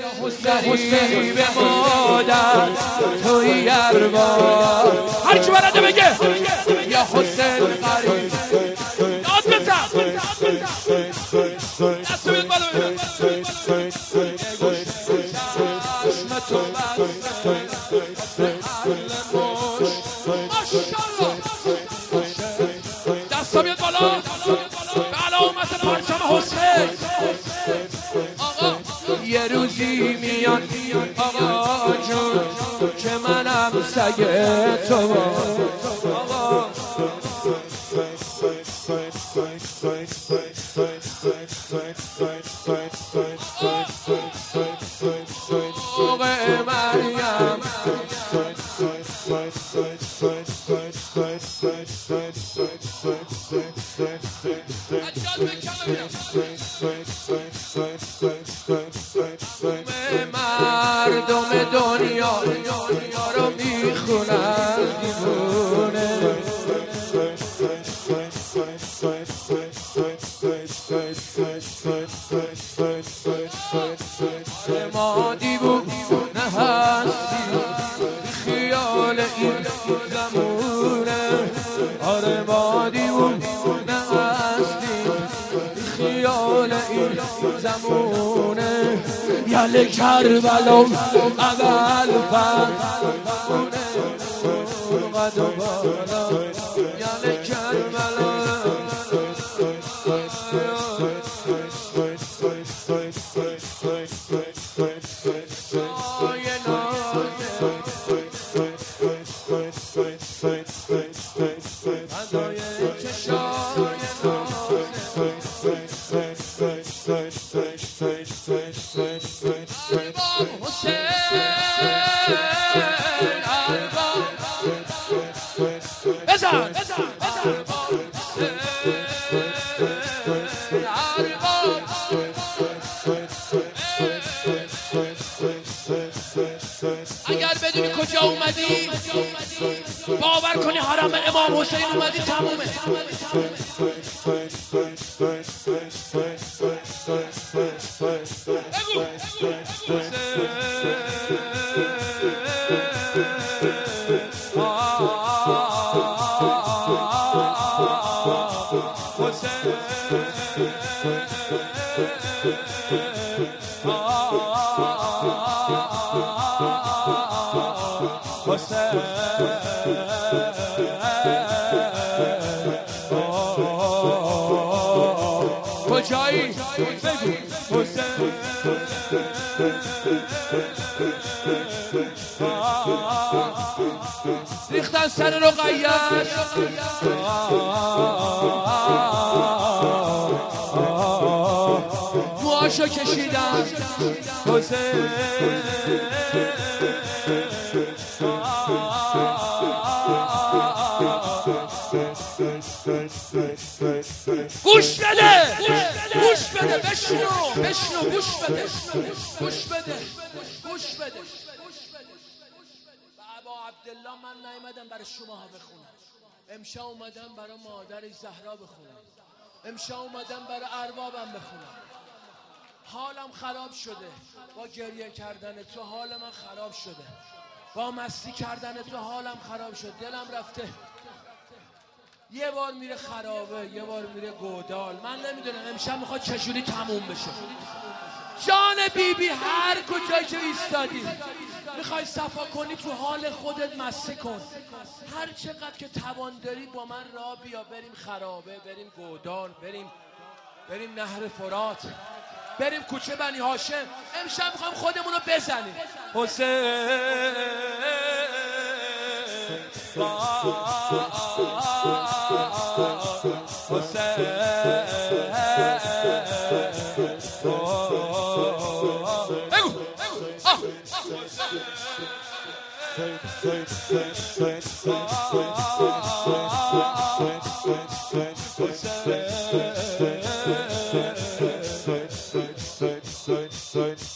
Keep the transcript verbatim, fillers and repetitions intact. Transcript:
حسینی به مادر توی ارباب هر کی برده بگه یا حسین قریب داد بزن دست بیاد بالا ببینم چشم تو بسته ماشاءالله دست بیاد بالا به علامت پرچم حسین آقا یه روزی میان آقا جون که منم سگ تو آقا آقا مریم مردم دنیا دنیا رو میخونن دیوونه ما دیوونه هستیم خیال این زمونه آره ما دیوونه هستیم خیال این زمونه یل کربلا اول فرمونه قد و بالا یل کربلا اگر بدونی کجا اومدی باور کنی حرم امام حسین اومدی تمومه کجایی؟ حسین ریختن سر رقیه‌اش موهاشو کشیدن حسین گوش بده گوش بده بشنو بشنو گوش بده گوش بده گوش بده ابا عبدالله من نیومدم برای شما بخونم امشب اومدم برای مادر زهرا بخونم امشب اومدم برای اربابم بخونم حالم خراب شده با گریه کردن تو حال من خراب شده با مستی کردن تو حالم خراب شد دلم رفته یه بار میره خرابه یه بار میره گودال من نمیدونم امشب میخواد چجوری تموم بشه جان بی بی هر کجایی که ایستادی میخوای صفا کنی تو حال خودت مستی کن هر چقدر که توان داری با من راه بیا بریم خرابه بریم گودال بریم بریم نهر فرات بریم کوچه بنی هاشم امشب میخوایم خودمون رو بزنیم حسین Good.